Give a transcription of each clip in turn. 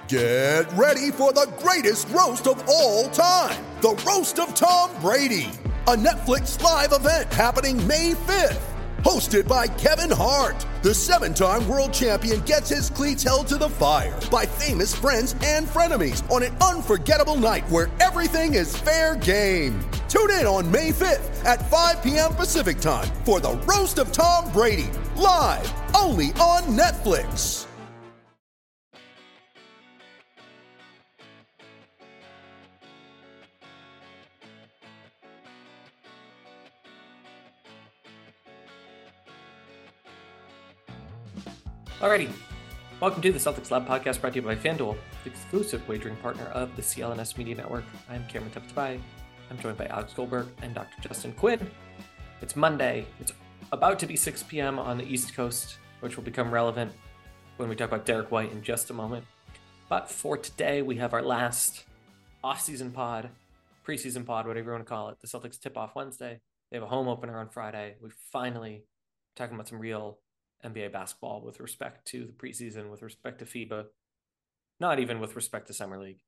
Get ready for the greatest roast of all time, the Roast of Tom Brady, a Netflix live event happening May 5th. Hosted by Kevin Hart, the 7-time world champion gets his cleats held to the fire by famous friends and frenemies on an unforgettable night where everything is fair game. Tune in on May 5th at 5 p.m. Pacific time for the Roast of Tom Brady, live only on Netflix. Alrighty, welcome to the Celtics Lab podcast brought to you by FanDuel, the exclusive wagering partner of the CLNS Media Network. I'm Cameron Teptabai. I'm joined by Alex Goldberg and Dr. Justin Quinn. It's Monday. It's about to be 6 p.m. on the East Coast, which will become relevant when we talk about Derek White in just a moment. But for today, we have our last off-season pod, preseason pod, whatever you want to call it. The Celtics tip off Wednesday. They have a home opener on Friday. We finally talking about some real NBA basketball with respect to the preseason, with respect to FIBA, not even with respect to Summer League.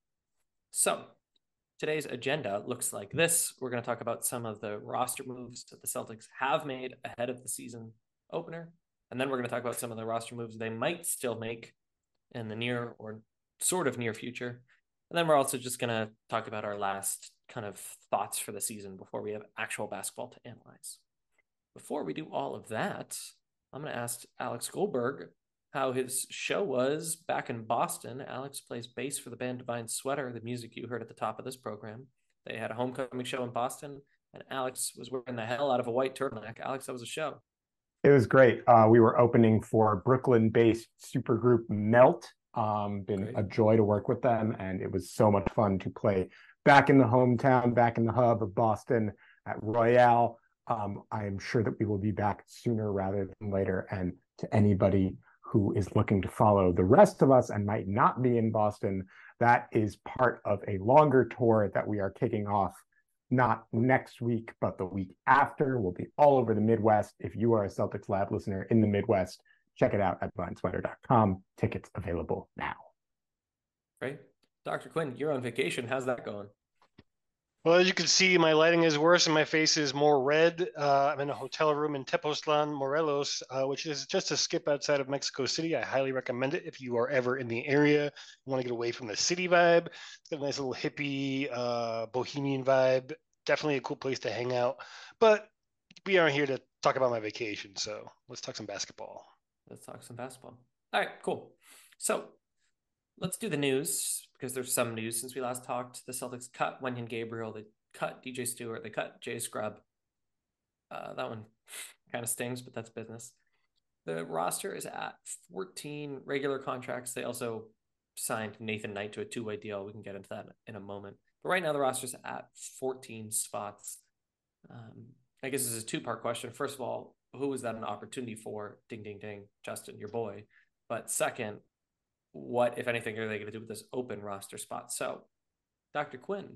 So today's agenda looks like this. We're going to talk about some of the roster moves that the Celtics have made ahead of the season opener. And then we're going to talk about some of the roster moves they might still make in the near or sort of near future. And then we're also just going to talk about our last kind of thoughts for the season before we have actual basketball to analyze. Before we do all of that, I'm going to ask Alex Goldberg how his show was back in Boston. Alex plays bass for the band Divine Sweater, the music you heard at the top of this program. They had a homecoming show in Boston, and Alex was wearing the hell out of a white turtleneck. Alex, how was the show? It was great. We were opening for Brooklyn-based supergroup Melt. Been a joy to work with them, and it was so much fun to play back in the hometown, back in the hub of Boston at Royale. I am sure that we will be back sooner rather than later. And to anybody who is looking to follow the rest of us and might not be in Boston, that is part of a longer tour that we are kicking off, not next week, but the week after. We'll be all over the Midwest. If you are a Celtics Lab listener in the Midwest, check it out at divinesweater.com. Tickets available now. Great. Dr. Quinn, you're on vacation. How's that going? Well, as you can see, my lighting is worse and my face is more red. I'm in a hotel room in Tepoztlan, Morelos, which is just a skip outside of Mexico City. I highly recommend it if you are ever in the area. You want to get away from the city vibe. It's got a nice little hippie, bohemian vibe. Definitely a cool place to hang out. But we aren't here to talk about my vacation, so let's talk some basketball. Let's talk some basketball. All right, cool. So let's do the news, because there's some news since we last talked. The Celtics cut Wenyen Gabriel. They cut DJ Stewart. They cut Jay Scrubb. That one kind of stings, but that's business. The roster is at 14 regular contracts. They also signed Nathan Knight to a two-way deal. We can get into that in a moment. But right now, the roster's at 14 spots. I guess this is a two-part question. First of all, who is that an opportunity for? Ding, ding, ding. Justin, your boy. But second, what, if anything, are they going to do with this open roster spot? So, Dr. Quinn,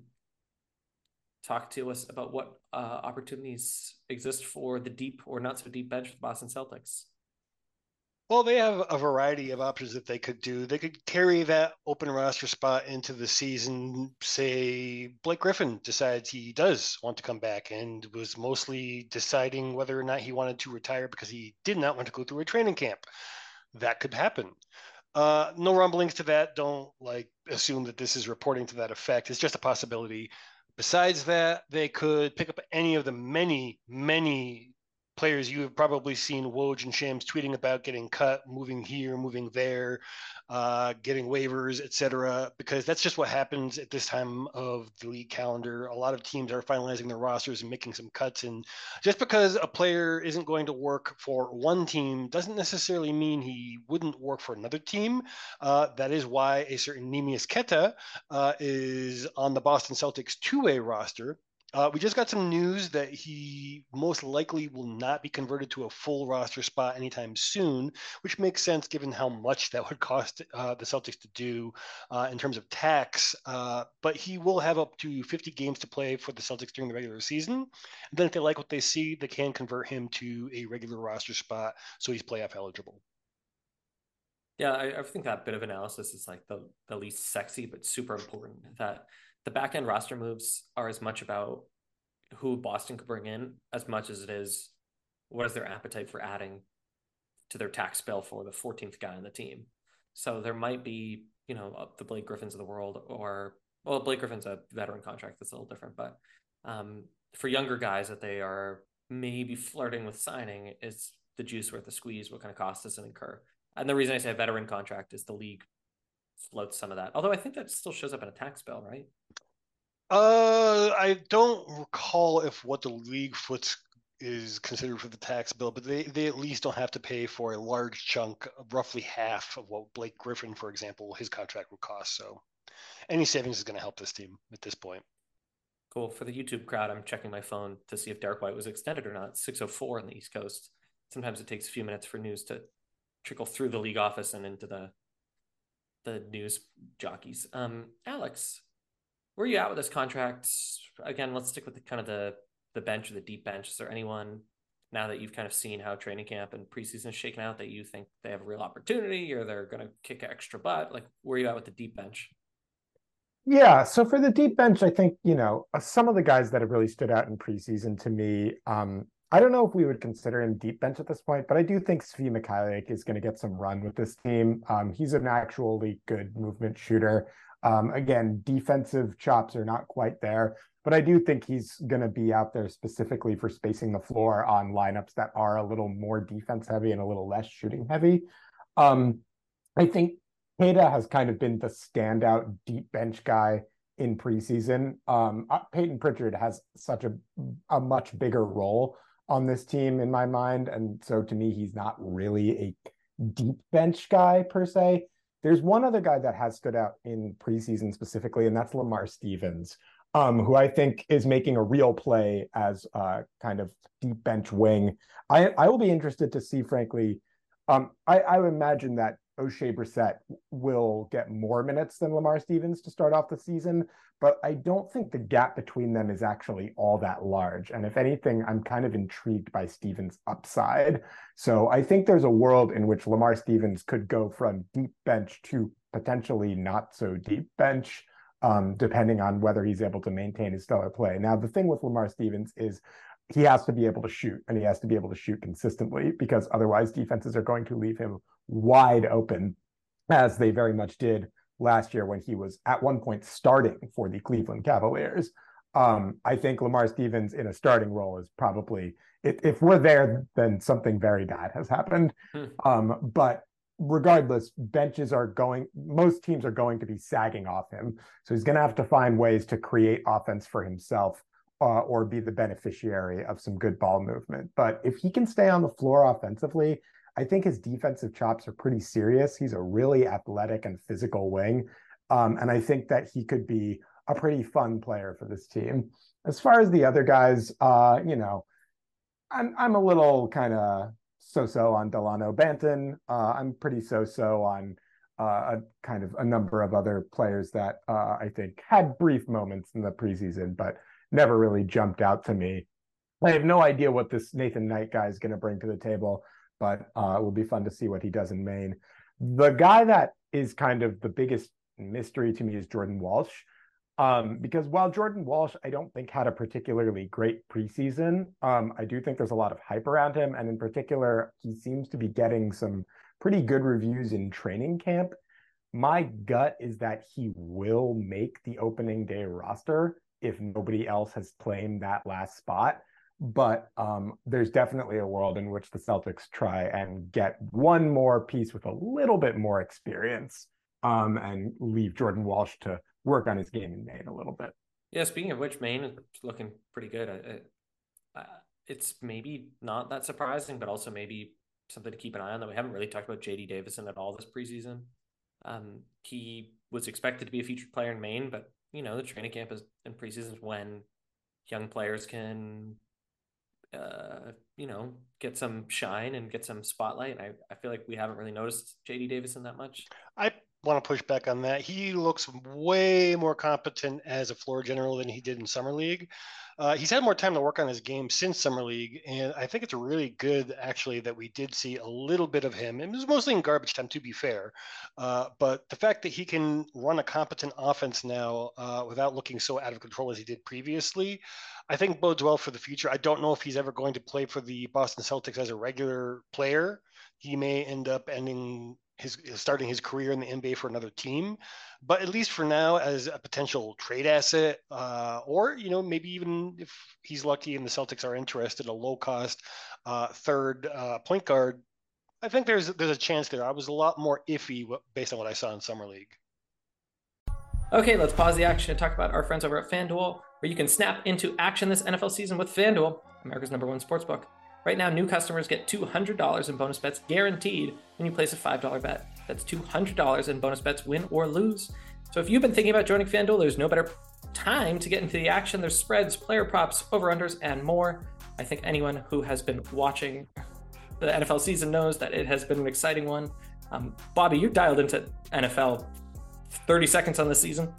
talk to us about what opportunities exist for the deep or not so deep bench for the Boston Celtics. Well, they have a variety of options that they could do. They could carry that open roster spot into the season. Say Blake Griffin decides he does want to come back and was mostly deciding whether or not he wanted to retire because he did not want to go through a training camp. That could happen. No rumblings to that. Don't assume that this is reporting to that effect. It's just a possibility. Besides that, they could pick up any of the many, many players you have probably seen Woj and Shams tweeting about getting cut, moving here, moving there, getting waivers, etc. Because that's just what happens at this time of the league calendar. A lot of teams are finalizing their rosters and making some cuts. And just because a player isn't going to work for one team doesn't necessarily mean he wouldn't work for another team. That is why a certain Neemias Queta is on the Boston Celtics two-way roster. We just got some news that he most likely will not be converted to a full roster spot anytime soon, which makes sense given how much that would cost the Celtics to do in terms of tax. But he will have up to 50 games to play for the Celtics during the regular season. And then if they like what they see, they can convert him to a regular roster spot so he's playoff eligible. Yeah, I think that bit of analysis is like the least sexy, but super important. That the back end roster moves are as much about who Boston could bring in as much as it is what is their appetite for adding to their tax bill for the 14th guy on the team. So there might be, the Blake Griffins of the world, or, well, Blake Griffin's a veteran contract that's a little different, but for younger guys that they are maybe flirting with signing, is the juice worth the squeeze? What kind of cost does it incur? And the reason I say a veteran contract is the league floats some of that. Although I think that still shows up in a tax bill, right? I don't recall if what the league foots is considered for the tax bill, but they at least don't have to pay for a large chunk, roughly half of what Blake Griffin, for example, his contract would cost. So any savings is going to help this team at this point. Cool. For the YouTube crowd, I'm checking my phone to see if Derek White was extended or not. 6:04 on the East Coast. Sometimes it takes a few minutes for news to trickle through the league office and into the news jockeys. Alex, where are you at with this contract? Again, let's stick with the bench or the deep bench. Is there anyone, now that you've kind of seen how training camp and preseason is shaken out, that you think they have a real opportunity or they're going to kick extra butt? Like, where are you at with the deep bench? Yeah, so for the deep bench, I think, some of the guys that have really stood out in preseason to me, I don't know if we would consider him deep bench at this point, but I do think Svi Mikhailiuk is going to get some run with this team. He's an actually good movement shooter. Again, defensive chops are not quite there, but I do think he's going to be out there specifically for spacing the floor on lineups that are a little more defense heavy and a little less shooting heavy. I think Queta has kind of been the standout deep bench guy in preseason. Peyton Pritchard has such a much bigger role on this team in my mind. And so to me, he's not really a deep bench guy per se. There's one other guy that has stood out in preseason specifically, and that's Lamar Stevens, who I think is making a real play as a kind of deep bench wing. I will be interested to see, frankly, I would imagine that O'Shea Brissett will get more minutes than Lamar Stevens to start off the season, but I don't think the gap between them is actually all that large. And if anything, I'm kind of intrigued by Stevens' upside. So I think there's a world in which Lamar Stevens could go from deep bench to potentially not so deep bench, depending on whether he's able to maintain his stellar play. Now, the thing with Lamar Stevens is he has to be able to shoot, and he has to be able to shoot consistently, because otherwise defenses are going to leave him wide open, as they very much did last year when he was at one point starting for the Cleveland Cavaliers. I think Lamar Stevens in a starting role is probably, if we're there, then something very bad has happened. But regardless, most teams are going to be sagging off him. So he's going to have to find ways to create offense for himself, or be the beneficiary of some good ball movement. But if he can stay on the floor offensively, I think his defensive chops are pretty serious. He's a really athletic and physical wing. And I think that he could be a pretty fun player for this team. As far as the other guys, I'm a little kind of so-so on Delano Banton. I'm pretty so-so on a number of other players that I think had brief moments in the preseason, but never really jumped out to me. I have no idea what this Nathan Knight guy is going to bring to the table, but it will be fun to see what he does in Maine. The guy that is kind of the biggest mystery to me is Jordan Walsh, because while Jordan Walsh, I don't think had a particularly great preseason, I do think there's a lot of hype around him. And in particular, he seems to be getting some pretty good reviews in training camp. My gut is that he will make the opening day roster if nobody else has claimed that last spot. But there's definitely a world in which the Celtics try and get one more piece with a little bit more experience, and leave Jordan Walsh to work on his game in Maine a little bit. Yeah, speaking of which, Maine is looking pretty good. It's maybe not that surprising, but also maybe something to keep an eye on, that we haven't really talked about JD Davison at all this preseason. He was expected to be a featured player in Maine, but the training camp is in preseason when young players can get some shine and get some spotlight. I feel like we haven't really noticed JD Davison that much. want to push back on that. He looks way more competent as a floor general than he did in Summer League. He's had more time to work on his game since Summer League, and I think it's really good, actually, that we did see a little bit of him. It was mostly in garbage time, to be fair. But the fact that he can run a competent offense now without looking so out of control as he did previously, I think bodes well for the future. I don't know if he's ever going to play for the Boston Celtics as a regular player. He may end up starting his career in the NBA for another team, but at least for now, as a potential trade asset, or maybe even if he's lucky and the Celtics are interested, a low cost third point guard. I think there's a chance there. I was a lot more iffy based on what I saw in Summer League. Okay, let's pause the action and talk about our friends over at FanDuel, where you can snap into action this NFL season with FanDuel, America's #1 sportsbook. Right now, new customers get $200 in bonus bets guaranteed when you place a $5 bet. That's $200 in bonus bets, win or lose. So if you've been thinking about joining FanDuel, there's no better time to get into the action. There's spreads, player props, over-unders, and more. I think anyone who has been watching the NFL season knows that it has been an exciting one. Bobby, you dialed into NFL 30 seconds on the season.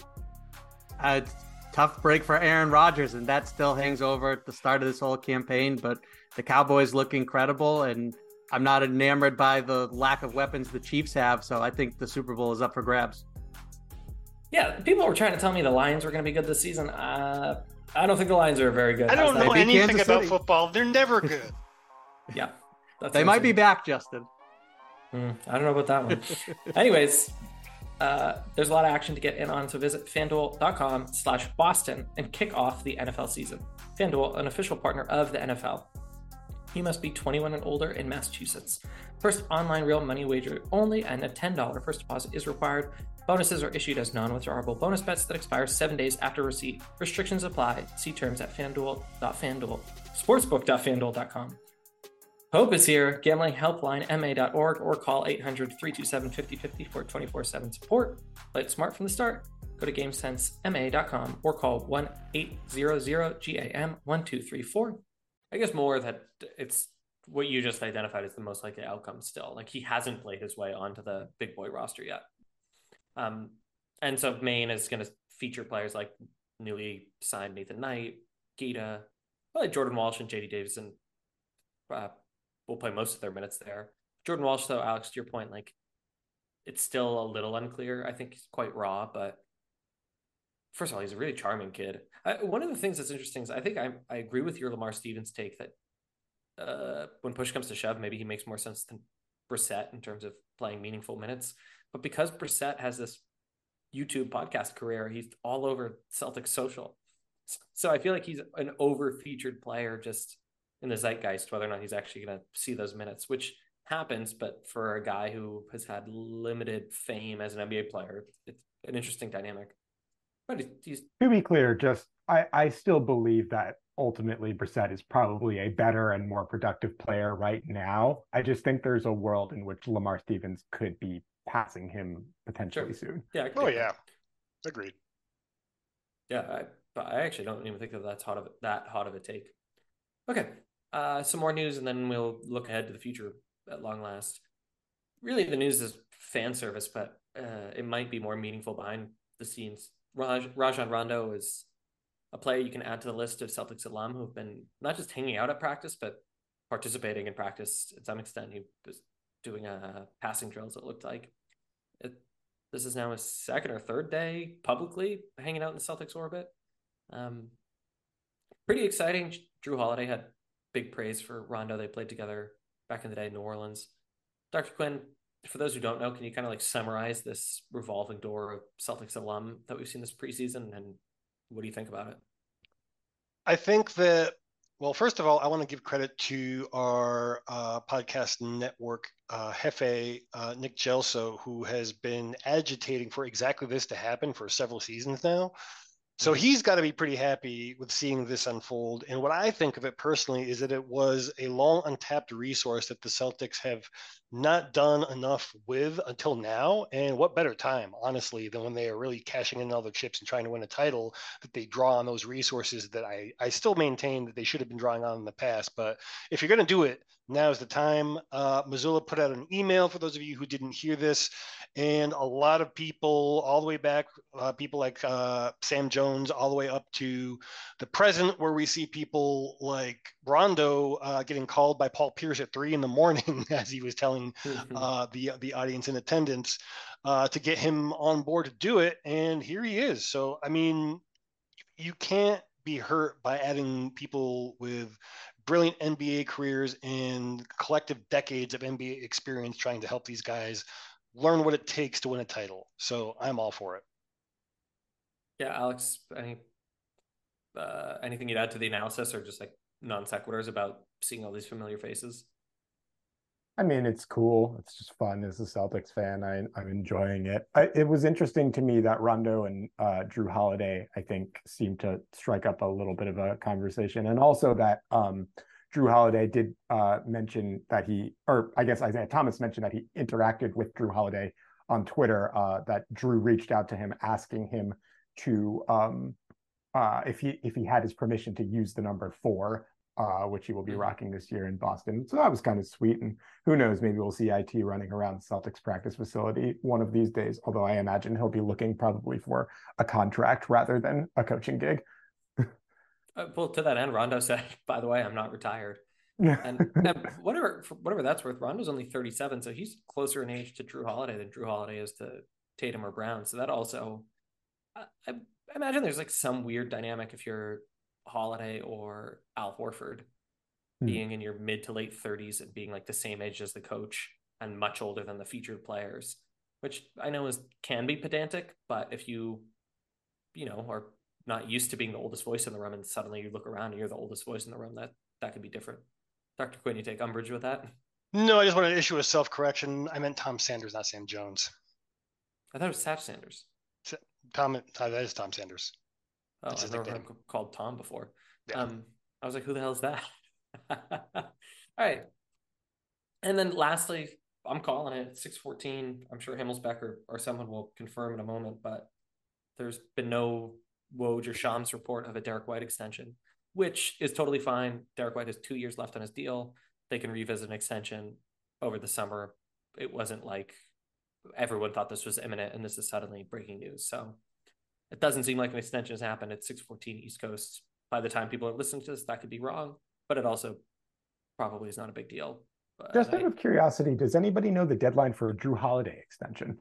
Tough break for Aaron Rodgers, and that still hangs over at the start of this whole campaign, but the Cowboys look incredible, and I'm not enamored by the lack of weapons the Chiefs have, so I think the Super Bowl is up for grabs. Yeah, people were trying to tell me the Lions were going to be good this season. I don't think the Lions are very good. I don't know anything Kansas about City. Football. They're never good. Yeah. They might be back, Justin. I don't know about that one. Anyways, there's a lot of action to get in on, so visit FanDuel.com/Boston and kick off the NFL season. FanDuel, an official partner of the NFL. You must be 21 and older in Massachusetts. First online real money wager only, and a $10 first deposit is required. Bonuses are issued as non-withdrawable bonus bets that expire 7 days after receipt. Restrictions apply. See terms at sportsbook.fanduel.com. Hope is here. Gambling helpline ma.org or call 800-327-5050 for 24/7 support. Play it smart from the start. Go to GameSenseMA.com or call 1-800-GAM-1234. I guess more that it's what you just identified as the most likely outcome still. Like, he hasn't played his way onto the big boy roster yet. And so Maine is going to feature players like newly signed Nathan Knight, Gita, probably Jordan Walsh and JD Davison will play most of their minutes there. Jordan Walsh, though, Alex, to your point, like, it's still a little unclear. I think he's quite raw, but first of all, he's a really charming kid. One of the things that's interesting is I think I agree with your Lamar Stevens take that when push comes to shove, maybe he makes more sense than Brissett in terms of playing meaningful minutes. But because Brissett has this YouTube podcast career, he's all over Celtics social. So I feel like he's an over-featured player just in the zeitgeist, whether or not he's actually going to see those minutes, which happens. But for a guy who has had limited fame as an NBA player, it's an interesting dynamic. But he's... To be clear, I still believe that ultimately Brissett is probably a better and more productive player right now. I just think there's a world in which Lamar Stevens could be passing him potentially soon. Yeah. Yeah. Agreed. Yeah, but I actually don't even think that that's hot of a take. Okay, some more news, and then we'll look ahead to the future at long last. Really, the news is fan service, but it might be more meaningful behind the scenes. Rajon Rondo is a player you can add to the list of Celtics alum who've been not just hanging out at practice, but participating in practice to some extent. He was doing passing drills, it looked like. This is now his second or third day publicly hanging out in the Celtics orbit. Pretty exciting. Drew Holiday had big praise for Rondo. They played together back in the day in New Orleans. Dr. Quinn, for those who don't know, can you kind of like summarize this revolving door of Celtics alum that we've seen this preseason, and what do you think about it? I think that, well, first of all, I want to give credit to our podcast network, Jefe, Nick Gelso, who has been agitating for exactly this to happen for several seasons now. So he's got to be pretty happy with seeing this unfold. And what I think of it personally is that it was a long untapped resource that the Celtics have not done enough with until now. And what better time, honestly, than when they are really cashing in all their chips and trying to win a title, that they draw on those resources that I still maintain that they should have been drawing on in the past. But if you're going to do it, now's the time. Missoula put out an email for those of you who didn't hear this. And a lot of people, all the way back, people like Sam Jones, all the way up to the present, where we see people like Rondo getting called by Paul Pierce at 3 a.m. as he was telling the audience in attendance to get him on board to do it. And here he is. So, I mean, you can't be hurt by adding people with brilliant NBA careers and collective decades of NBA experience trying to help these guys learn what it takes to win a title. So I'm all for it. Yeah, Alex, anything you'd add to the analysis, or just like non sequiturs about seeing all these familiar faces? I mean, it's cool. It's just fun as a Celtics fan. I'm enjoying it. It was interesting to me that Rondo and Jrue Holiday, I think, seemed to strike up a little bit of a conversation. And also that Jrue Holiday did mention that I guess Isaiah Thomas mentioned that he interacted with Jrue Holiday on Twitter, that Jrue reached out to him asking him to, if he had his permission to use the number 4, which he will be rocking this year in Boston. So that was kind of sweet. And who knows, maybe we'll see IT running around the Celtics practice facility one of these days, although I imagine he'll be looking probably for a contract rather than a coaching gig. Well, to that end, Rondo said, by the way, I'm not retired. and whatever that's worth, Rondo's only 37, so he's closer in age to Jrue Holiday than Jrue Holiday is to Tatum or Brown. So that also, I imagine there's like some weird dynamic if you're Holiday or Al Horford being in your mid to late 30s and being like the same age as the coach and much older than the featured players, which I know can be pedantic, but if you are not used to being the oldest voice in the room and suddenly you look around and you're the oldest voice in the room, that could be different. Dr. Quinn, you take umbrage with that? No, I just want to issue a self-correction. I meant Tom Sanders, not Sam Jones. I thought it was Satch Sanders. That is Tom Sanders. Oh, I've never heard him called Tom before. Yeah. I was like, who the hell is that? All right. And then lastly, I'm calling it 6:14. I'm sure Himmelsbeck or someone will confirm in a moment, but there's been no Woj or Shams report of a Derek White extension, which is totally fine. Derek White has 2 years left on his deal. They can revisit an extension over the summer. It wasn't like everyone thought this was imminent and this is suddenly breaking news. So it doesn't seem like an extension has happened at 6:14 East Coast. By the time people are listening to this, that could be wrong, but it also probably is not a big deal. Just out of curiosity, does anybody know the deadline for a Jrue Holiday extension?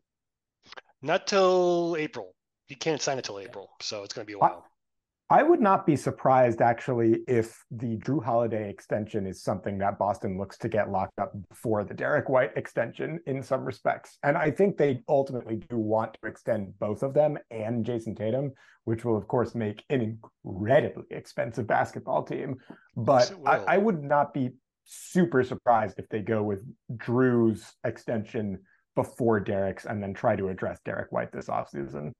Not till April. He can't sign it till April, so it's going to be a while. I would not be surprised, actually, if the Jrue Holiday extension is something that Boston looks to get locked up before the Derek White extension in some respects. And I think they ultimately do want to extend both of them and Jason Tatum, which will, of course, make an incredibly expensive basketball team. But yes, I would not be super surprised if they go with Drew's extension before Derek's and then try to address Derek White this offseason.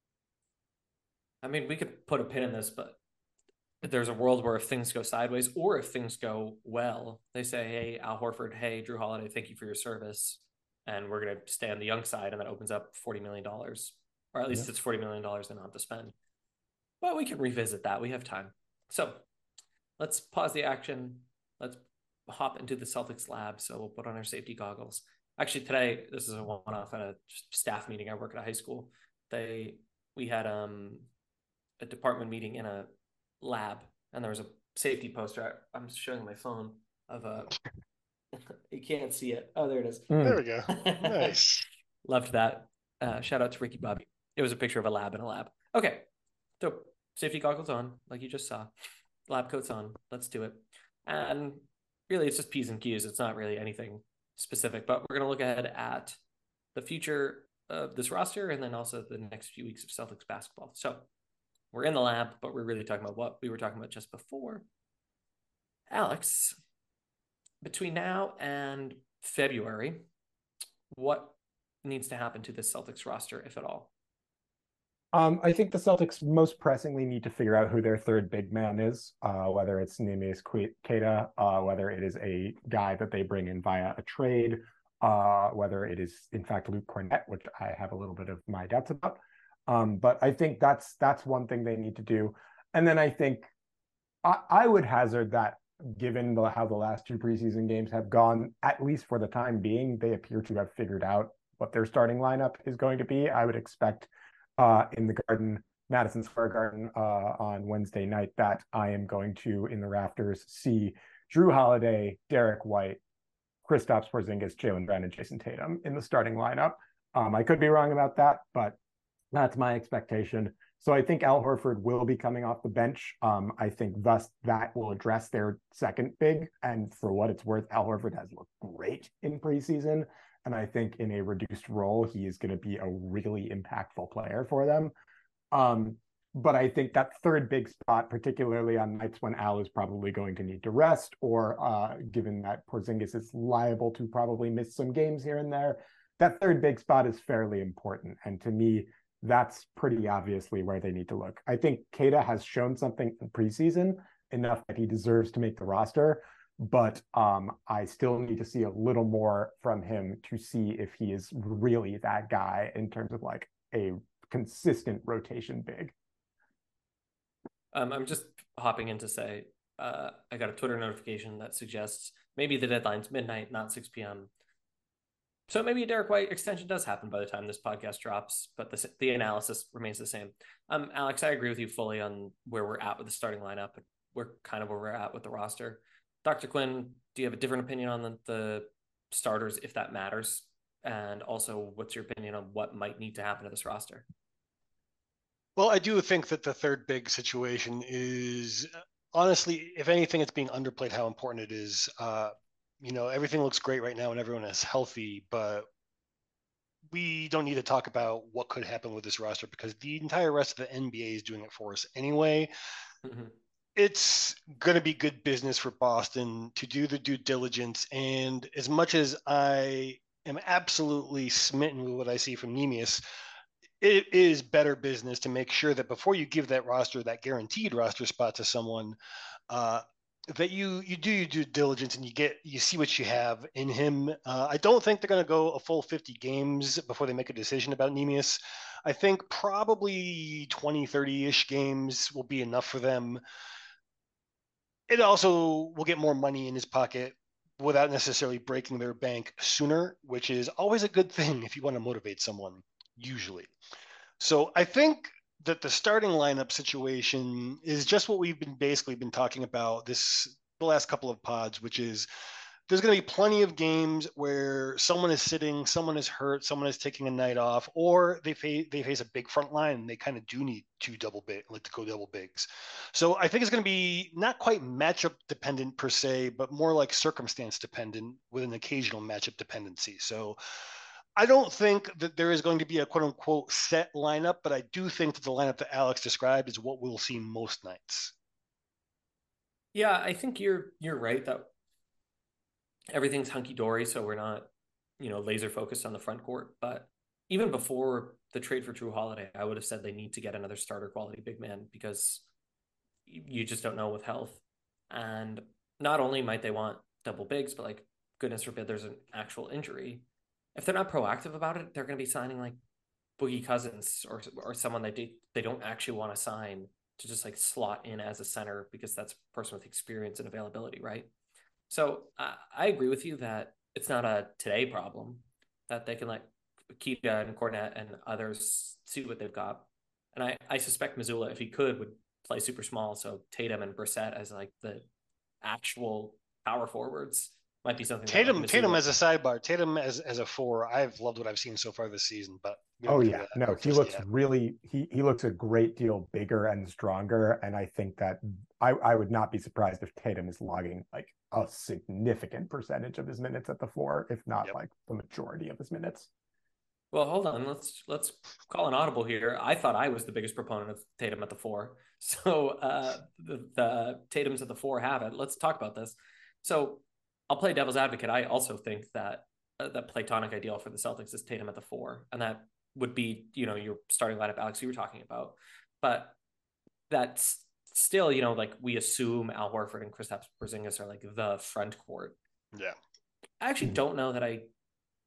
I mean, we could put a pin in this, but there's a world where if things go sideways or if things go well, they say, hey, Al Horford, hey, Jrue Holiday, thank you for your service. And we're going to stay on the young side. And that opens up $40 million, or at least it's $40 million they don't have to spend. But we can revisit that. We have time. So let's pause the action. Let's hop into the Celtics lab. So we'll put on our safety goggles. Actually, today, this is a one-off at a staff meeting. I work at a high school. We had a department meeting in a lab, and there was a safety poster. I'm showing my phone of a. You can't see it. Oh, there it is. There we go. Nice. Loved that. Shout out to Ricky Bobby. It was a picture of a lab in a lab. Okay, so safety goggles on, like you just saw. Lab coats on. Let's do it. And really, it's just P's and Q's. It's not really anything specific, but we're going to look ahead at the future of this roster and then also the next few weeks of Celtics basketball. So we're in the lab, but we're really talking about what we were talking about just before. Alex, between now and February, what needs to happen to this Celtics roster, if at all? I think the Celtics most pressingly need to figure out who their third big man is, whether it's Neemias Queta, whether it is a guy that they bring in via a trade, whether it is in fact Luke Cornett, which I have a little bit of my doubts about. But I think that's one thing they need to do. And then I think I would hazard that given how the last two preseason games have gone, at least for the time being, they appear to have figured out what their starting lineup is going to be. I would expect in the Garden, Madison Square Garden on Wednesday night, that I am going to, in the rafters, see Jrue Holiday, Derek White, Kristaps Porzingis, Jaylen Brown, and Jason Tatum in the starting lineup. I could be wrong about that, but that's my expectation. So I think Al Horford will be coming off the bench. I think thus that will address their second big. And for what it's worth, Al Horford has looked great in preseason. And I think in a reduced role, he is going to be a really impactful player for them. But I think that third big spot, particularly on nights when Al is probably going to need to rest, or given that Porzingis is liable to probably miss some games here and there, that third big spot is fairly important. And to me, that's pretty obviously where they need to look. I think Keita has shown something in preseason enough that he deserves to make the roster, but I still need to see a little more from him to see if he is really that guy in terms of like a consistent rotation big. I'm just hopping in to say I got a Twitter notification that suggests maybe the deadline's midnight, not 6 p.m. So maybe a Derek White extension does happen by the time this podcast drops, but the analysis remains the same. Alex, I agree with you fully on where we're at with the starting lineup. We're kind of where we're at with the roster. Dr. Quinn, do you have a different opinion on the starters, if that matters? And also, what's your opinion on what might need to happen to this roster? Well, I do think that the third big situation is, honestly, if anything, it's being underplayed how important it is. Everything looks great right now and everyone is healthy, but we don't need to talk about what could happen with this roster because the entire rest of the NBA is doing it for us anyway. Mm-hmm. It's going to be good business for Boston to do the due diligence. And as much as I am absolutely smitten with what I see from Neemias, it is better business to make sure that before you give that roster, that guaranteed roster spot to someone, that you do your due diligence and you see what you have in him. I don't think they're going to go a full 50 games before they make a decision about Neemias. I think probably 20, 30-ish games will be enough for them. It also will get more money in his pocket without necessarily breaking their bank sooner, which is always a good thing if you want to motivate someone, usually. So I think that the starting lineup situation is just what we've been talking about the last couple of pods, which is there's going to be plenty of games where someone is sitting, someone is hurt, someone is taking a night off, or they face a big front line and they kind of do need to double bigs. So I think it's going to be not quite matchup dependent per se, but more like circumstance dependent with an occasional matchup dependency. So I don't think that there is going to be a quote unquote set lineup, but I do think that the lineup that Alex described is what we'll see most nights. Yeah, I think you're right that everything's hunky-dory, so we're not, laser focused on the front court. But even before the trade for Jrue Holiday, I would have said they need to get another starter quality big man because you just don't know with health. And not only might they want double bigs, but like, goodness forbid there's an actual injury. If they're not proactive about it, they're going to be signing like Boogie Cousins or someone that they don't actually want to sign to just like slot in as a center because that's a person with experience and availability, right? So I agree with you that it's not a today problem, that they can let Keita and Cornett and others see what they've got. And I suspect Mazzulla, if he could, would play super small. So Tatum and Brissett as like the actual power forwards might be something. Tatum as a sidebar, Tatum as a four. I've loved what I've seen so far this season, but he looks really he looks a great deal bigger and stronger, and I think that I would not be surprised if Tatum is logging like a significant percentage of his minutes at the four, if not like the majority of his minutes. Well, hold on. Let's call an audible here. I thought I was the biggest proponent of Tatum at the four. So the Tatums at the four have it. Let's talk about this. So I'll play devil's advocate. I also think that the platonic ideal for the Celtics is Tatum at the four. And that would be, your starting lineup, Alex, you were talking about. But that's still, like we assume Al Horford and Kristaps Porzingis are like the front court. Yeah. I actually don't know that I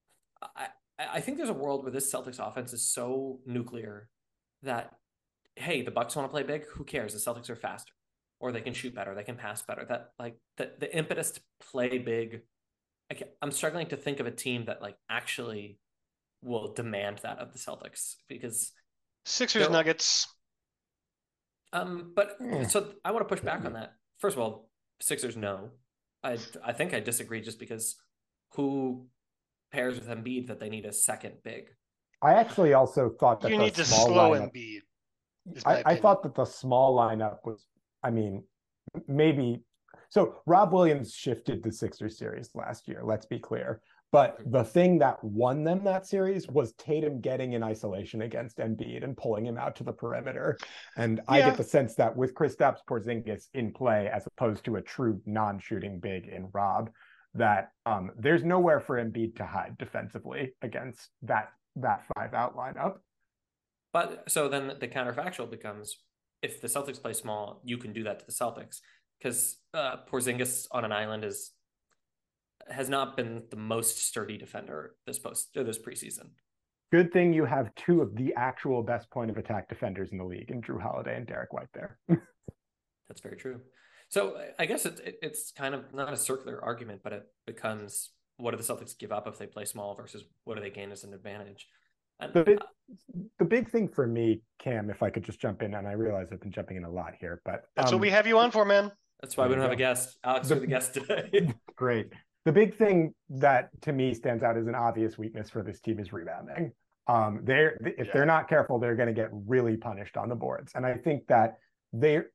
I think there's a world where this Celtics offense is so nuclear that, hey, the Bucks want to play big. Who cares? The Celtics are faster, or they can shoot better, they can pass better. That like the impetus to play big. I'm struggling to think of a team that like actually will demand that of the Celtics, because Sixers Nuggets. But so I want to push back on that. First of all, Sixers, no. I think I disagree, just because who pairs with Embiid that they need a second big? I actually also thought that you the need to small slow lineup, Embiid. I thought that the small lineup was, I mean, maybe. So Rob Williams shifted the Sixers series last year, let's be clear. But the thing that won them that series was Tatum getting in isolation against Embiid and pulling him out to the perimeter. And I get the sense that with Kristaps Porzingis in play, as opposed to a true non-shooting big in Rob, that there's nowhere for Embiid to hide defensively against that 5-out lineup. But so then the counterfactual becomes, if the Celtics play small, you can do that to the Celtics, because Porzingis on an island has not been the most sturdy defender this preseason. Good thing you have two of the actual best point of attack defenders in the league, in Jrue Holiday and Derek White there. That's very true. So I guess it's kind of not a circular argument, but it becomes, what do the Celtics give up if they play small versus what do they gain as an advantage? And the big thing for me, Cam, if I could just jump in, and I realize I've been jumping in a lot here, but that's what we have you on for, man. That's why we don't have a guest. Alex, you're the guest today. Great. The big thing that to me stands out as an obvious weakness for this team is rebounding. If they're not careful, they're going to get really punished on the boards. And I think that there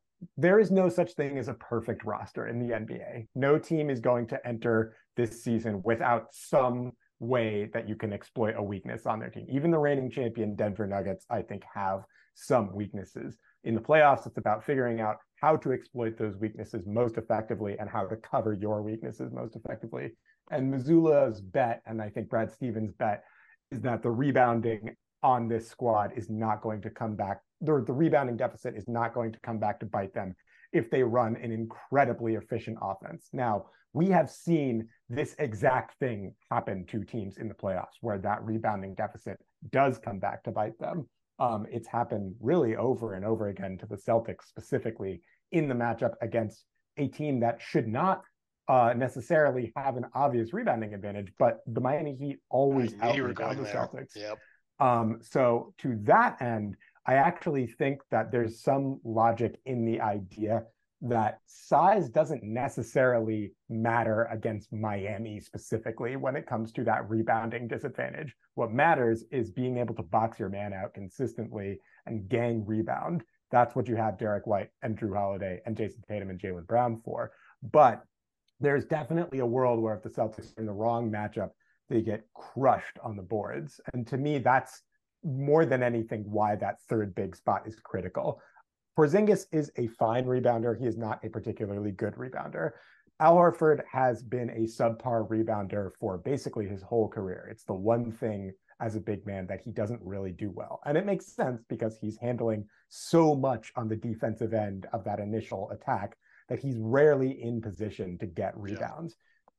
is no such thing as a perfect roster in the NBA. No team is going to enter this season without some way that you can exploit a weakness on their team. Even the reigning champion Denver Nuggets, I think, have some weaknesses. In the playoffs, it's about figuring out how to exploit those weaknesses most effectively and how to cover your weaknesses most effectively. And Mazzulla's bet, and I think Brad Stevens' bet, is that the rebounding on this squad is not going to come back. The rebounding deficit is not going to come back to bite them if they run an incredibly efficient offense. Now, we have seen this exact thing happen to teams in the playoffs where that rebounding deficit does come back to bite them. It's happened really over and over again to the Celtics, specifically in the matchup against a team that should not necessarily have an obvious rebounding advantage, but the Miami Heat always out-rebound the Celtics. Yep. So to that end, I actually think that there's some logic in the idea that size doesn't necessarily matter against Miami specifically when it comes to that rebounding disadvantage. What matters is being able to box your man out consistently and gang rebound. That's what you have Derek White and Jrue Holiday and Jason Tatum and Jaylen Brown for. But there's definitely a world where if the Celtics are in the wrong matchup, they get crushed on the boards. And to me, that's more than anything why that third big spot is critical. Porzingis is a fine rebounder. He is not a particularly good rebounder. Al Horford has been a subpar rebounder for basically his whole career. It's the one thing as a big man that he doesn't really do well. And it makes sense because he's handling so much on the defensive end of that initial attack that he's rarely in position to get rebounds.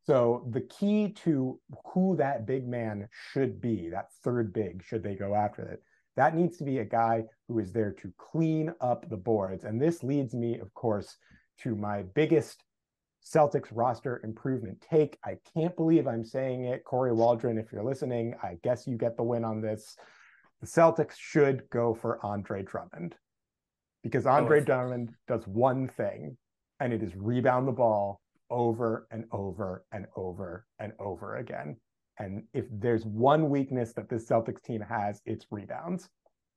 So the key to who that big man should be, that third big, should they go after it, that needs to be a guy who is there to clean up the boards. And this leads me, of course, to my biggest Celtics roster improvement take. I can't believe I'm saying it. Corey Waldron, if you're listening, I guess you get the win on this. The Celtics should go for Andre Drummond, because Andre Drummond does one thing, and it is rebound the ball over and over and over and over again. And if there's one weakness that this Celtics team has, it's rebounds.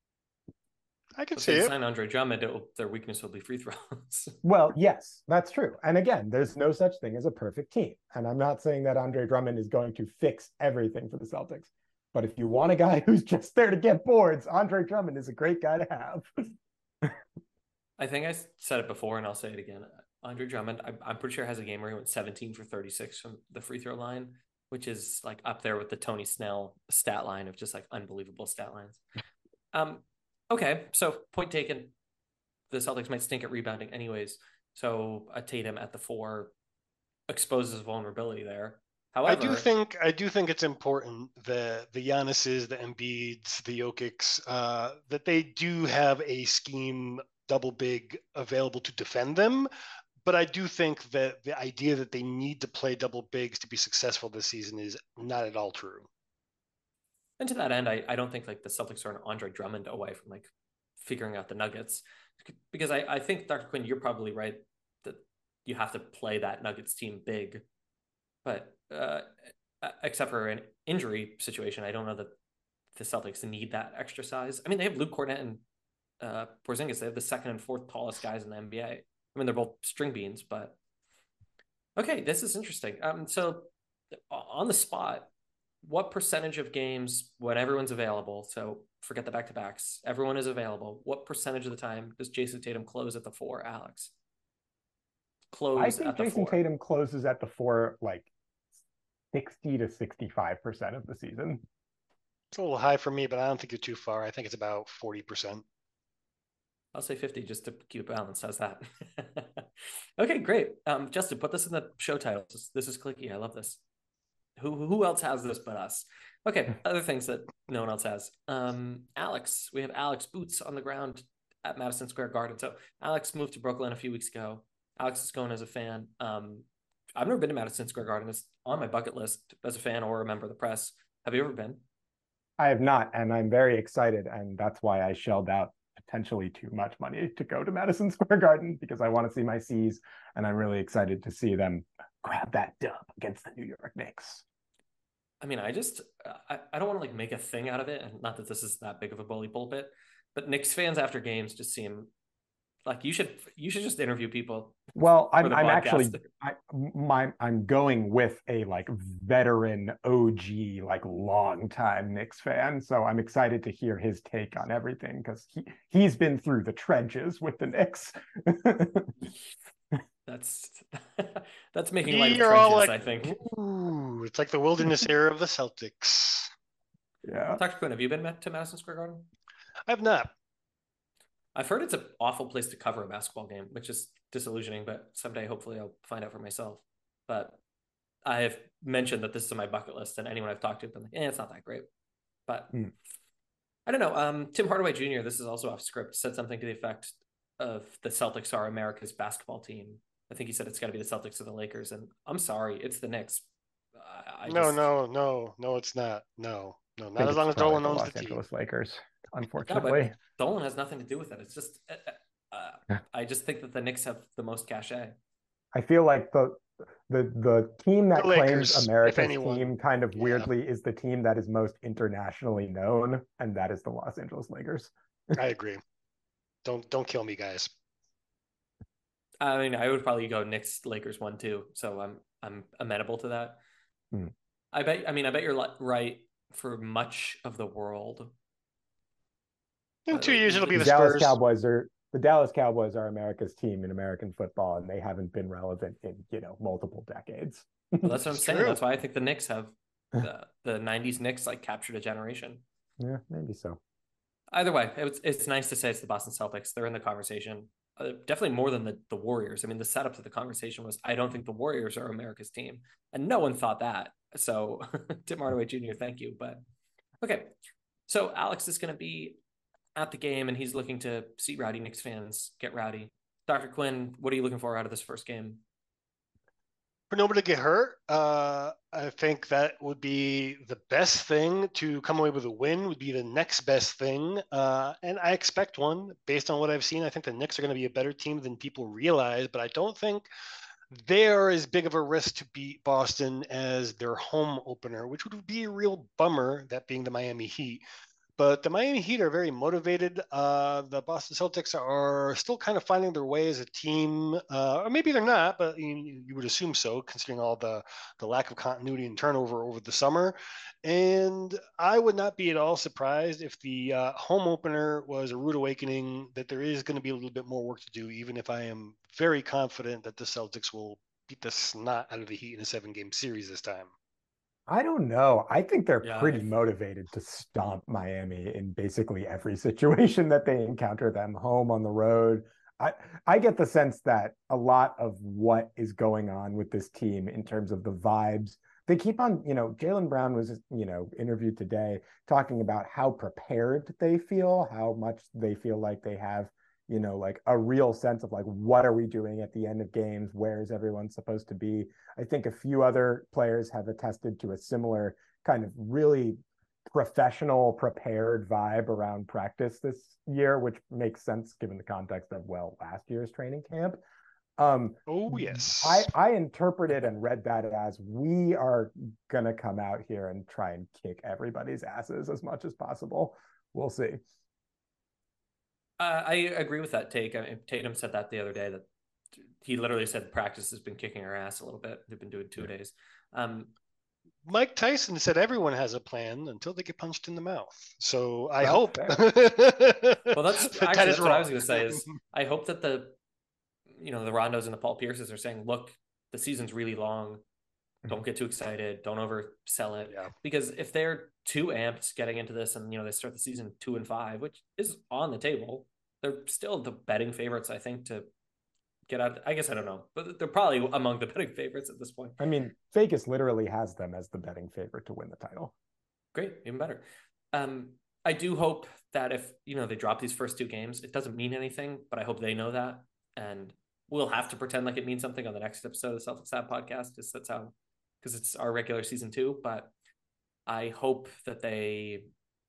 I can see it. Sign Andre Drummond, their weakness will be free throws. Well, yes, that's true. And again, there's no such thing as a perfect team. And I'm not saying that Andre Drummond is going to fix everything for the Celtics. But if you want a guy who's just there to get boards, Andre Drummond is a great guy to have. I think I said it before, and I'll say it again. Andre Drummond, I'm pretty sure has a game where he went 17 for 36 from the free throw line, which is like up there with the Tony Snell stat line of just like unbelievable stat lines. Okay, so point taken. The Celtics might stink at rebounding anyways. So a Tatum at the 4 exposes vulnerability there. However, I do think it's important that the Giannis's, the Embiids, the Jokics, that they do have a scheme double big available to defend them. But I do think that the idea that they need to play double bigs to be successful this season is not at all true. and to that end, I don't think like the Celtics are an Andre Drummond away from like figuring out the Nuggets, because I think, Dr. Quinn, you're probably right that you have to play that Nuggets team big, but except for an injury situation, I don't know that the Celtics need that extra size. I mean, they have Luke Cornett and Porzingis. They have the second and fourth tallest guys in the NBA. I mean, they're both string beans, but okay, this is interesting. So on the spot, what percentage of games when everyone's available, so forget the back-to-backs, everyone is available, what percentage of the time does Jason Tatum close at the 4, Alex? I think Jason Tatum closes at the 4 like 60 to 65% of the season. It's a little high for me, but I don't think you're too far. I think it's about 40%. I'll say 50 just to keep it balanced. How's that? Okay, great. Justin, put this in the show title. This is clicky. I love this. Who else has this but us? Okay, other things that no one else has. Alex, we have Alex boots on the ground at Madison Square Garden. So Alex moved to Brooklyn a few weeks ago. Alex is going as a fan. I've never been to Madison Square Garden. It's on my bucket list as a fan or a member of the press. Have you ever been? I have not, and I'm very excited, and that's why I shelled out potentially too much money to go to Madison Square Garden, because I want to see my C's, and I'm really excited to see them grab that dub against the New York Knicks. I mean, I don't want to like make a thing out of it, and not that this is that big of a bully pulpit, but Knicks fans after games just seem like you should just interview people. Well, I'm actually I'm going with a like veteran OG, like long time Knicks fan, so I'm excited to hear his take on everything, because he's been through the trenches with the Knicks. That's making light of trenches, like, I think. Ooh, it's like the wilderness era of the Celtics. Yeah. Dr. Quinn, have you been to Madison Square Garden? I've not. I've heard it's an awful place to cover a basketball game, which is disillusioning, but someday hopefully I'll find out for myself. But I have mentioned that this is on my bucket list, and anyone I've talked to has been like, it's not that great. But I don't know. Tim Hardaway Jr., this is also off script, said something to the effect of the Celtics are America's basketball team. I think he said it's got to be the Celtics or the Lakers, and I'm sorry, it's the Knicks. No, it's not. No, not as long as Dolan owns the team. Los Angeles Lakers, unfortunately. Yeah, Dolan has nothing to do with it. It's just, I just think that the Knicks have the most cachet. I feel like the team that Lakers, claims America's team kind of weirdly is the team that is most internationally known, and that is the Los Angeles Lakers. I agree. Don't kill me, guys. I mean, I would probably go Knicks, Lakers 1-2, so I'm amenable to that. I bet you're right for much of the world. In 2 years, it'll be the Spurs. The Dallas Cowboys are America's team in American football, and they haven't been relevant in multiple decades. Well, that's what I'm saying. True. That's why I think the Knicks have the '90s Knicks like captured a generation. Yeah, maybe so. Either way, it's nice to say it's the Boston Celtics. They're in the conversation. Definitely more than the Warriors. I mean, the setup to the conversation was, I don't think the Warriors are America's team. And no one thought that. So Tim Hardaway Jr., thank you. But okay. So Alex is going to be at the game, and he's looking to see rowdy Knicks fans get rowdy. Dr. Quinn, what are you looking for out of this first game? For nobody to get hurt, I think that would be the best thing. To come away with a win would be the next best thing. And I expect one based on what I've seen. I think the Knicks are going to be a better team than people realize, but I don't think they are as big of a risk to beat Boston as their home opener, which would be a real bummer, that being the Miami Heat. But the Miami Heat are very motivated. The Boston Celtics are still kind of finding their way as a team, or maybe they're not, but you would assume so, considering all the lack of continuity and turnover over the summer. And I would not be at all surprised if the home opener was a rude awakening, that there is going to be a little bit more work to do, even if I am very confident that the Celtics will beat the snot out of the Heat in a 7-game series this time. I don't know. I think they're pretty motivated to stomp Miami in basically every situation that they encounter them, home, on the road. I get the sense that a lot of what is going on with this team in terms of the vibes they keep on, Jaylen Brown was, interviewed today talking about how prepared they feel, how much they feel like they have, like a real sense of like, what are we doing at the end of games? Where is everyone supposed to be? I think a few other players have attested to a similar kind of really professional, prepared vibe around practice this year, which makes sense given the context of, last year's training camp. Oh, yes. I interpreted and read that as we are going to come out here and try and kick everybody's asses as much as possible. We'll see. I agree with that take. I mean, Tatum said that the other day, that he literally said practice has been kicking our ass a little bit. They've been doing 2 days. Mike Tyson said everyone has a plan until they get punched in the mouth. So I hope. Well, that's what I was going to say is I hope that the Rondos and the Paul Pierces are saying, look, the season's really long. Don't get too excited. Don't oversell it. Yeah. Because if they're too amped getting into this and, they start the season 2-5, which is on the table, they're still the betting favorites, I think, to get out. I guess I don't know, but they're probably among the betting favorites at this point. I mean, Vegas literally has them as the betting favorite to win the title. Great. Even better. I do hope that if, they drop these first 2 games, it doesn't mean anything, but I hope they know that. And we'll have to pretend like it means something on the next episode of the Celtics Lab podcast. That's how, because it's our regular season 2, but I hope that they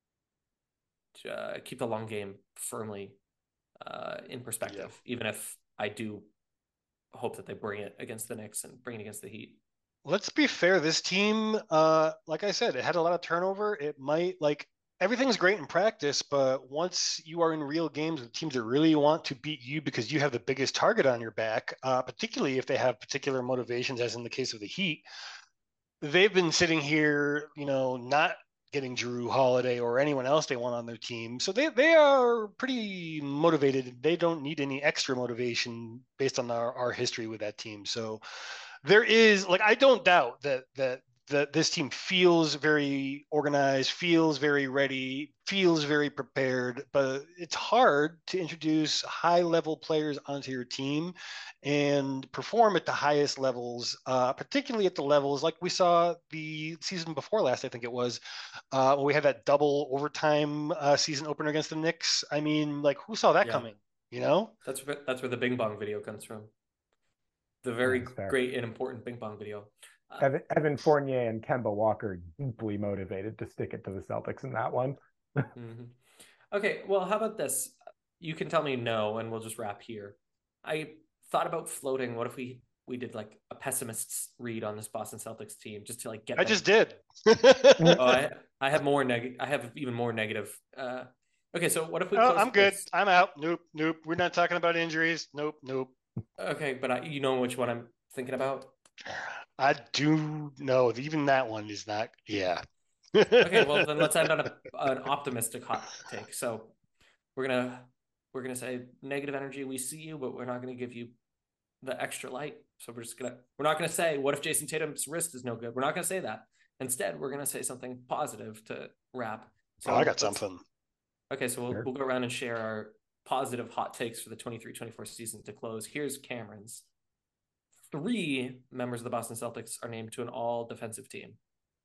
keep the long game firmly in perspective, even if I do hope that they bring it against the Knicks and bring it against the Heat. Let's be fair. This team, like I said, it had a lot of turnover. It might, everything's great in practice, but once you are in real games with teams that really want to beat you because you have the biggest target on your back, particularly if they have particular motivations, as in the case of the Heat, they've been sitting here, not getting Jrue Holiday or anyone else they want on their team. So they are pretty motivated. They don't need any extra motivation based on our history with that team. So there is, I don't doubt that this team feels very organized, feels very ready, feels very prepared, but it's hard to introduce high-level players onto your team and perform at the highest levels, particularly at the levels like we saw the season before last, I think it was, when we had that double overtime season opener against the Knicks. I mean, who saw that coming, That's where the Bing Bong video comes from. The very great and important Bing Bong video. Evan Fournier and Kemba Walker deeply motivated to stick it to the Celtics in that one. Mm-hmm. Okay, well, how about this? You can tell me no, and we'll just wrap here. I thought about floating. What if we did a pessimist's read on this Boston Celtics team, just to get. I just did. I have more negative. I have even more negative. Okay, so what if we? I'm good. I'm out. Nope. We're not talking about injuries. Nope. Okay, but you know which one I'm thinking about. I do know. Even that one is not. Yeah. Okay, well then let's end on an optimistic hot take. So we're gonna say negative energy. We see you, but we're not gonna give you the extra light. So we're not gonna say what if Jason Tatum's wrist is no good. We're not gonna say that. Instead, we're gonna say something positive to wrap. So I got something. Okay, so we'll go around and share our positive hot takes for the 23-24 season to close. Here's Cameron's. 3 members of the Boston Celtics are named to an all-defensive team.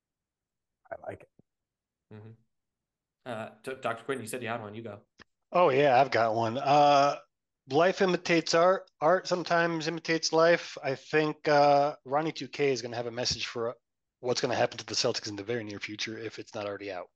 I like it. Mm-hmm. Dr. Quinn, you said you had one. You go. Oh, yeah, I've got one. Life imitates art. Art sometimes imitates life. I think Ronnie 2K is going to have a message for what's going to happen to the Celtics in the very near future if it's not already out.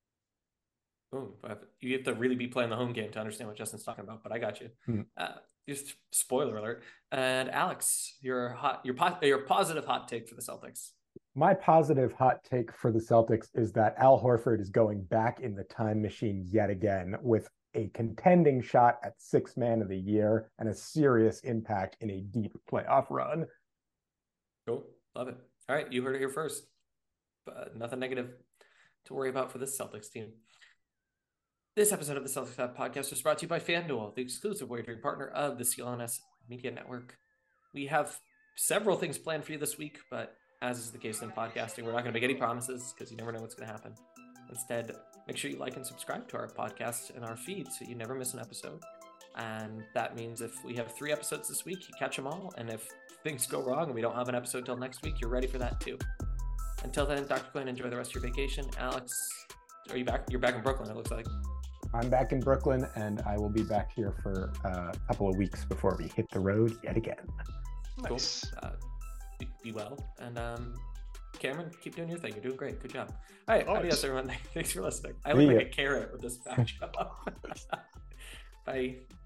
Boom. You have to really be playing the home game to understand what Justin's talking about, but I got you. Just spoiler alert. And Alex, your positive hot take for the Celtics. My positive hot take for the Celtics is that Al Horford is going back in the time machine yet again with a contending shot at 6th Man of the Year and a serious impact in a deep playoff run. Cool. Love it. All right. You heard it here first. But nothing negative to worry about for this Celtics team. This episode of the Celtics Lab podcast is brought to you by FanDuel, the exclusive wagering partner of the CLNS Media Network. We have several things planned for you this week, but as is the case in podcasting, we're not going to make any promises because you never know what's going to happen. Instead, make sure you like and subscribe to our podcast and our feed so you never miss an episode. And that means if we have 3 episodes this week, you catch them all. And if things go wrong and we don't have an episode till next week, you're ready for that too. Until then, Dr. Quinn, enjoy the rest of your vacation. Alex, are you back? You're back in Brooklyn, it looks like. I'm back in Brooklyn, and I will be back here for a couple of weeks before we hit the road yet again. Nice. Cool. Be well. And Cameron, keep doing your thing. You're doing great. Good job. All right. Adios, everyone. Thanks for listening. I look like a carrot with this backdrop. Bye.